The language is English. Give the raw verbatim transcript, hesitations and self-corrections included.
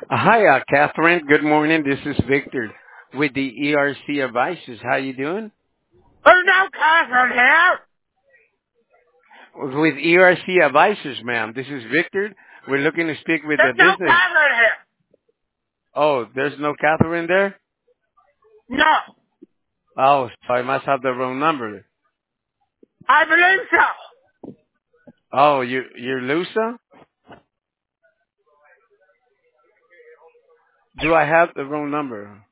Hi, uh, Catherine. Good morning. This is Victor with the E R C Advisors. How you doing? There's no Catherine here. With E R C Advisors, ma'am. This is Victor. We're looking to speak with the There's no business. Catherine here. Oh, there's no Catherine there? No, Oh, so I must have the wrong number. I believe so. Oh, you, you're Lusa? Do I have the wrong number?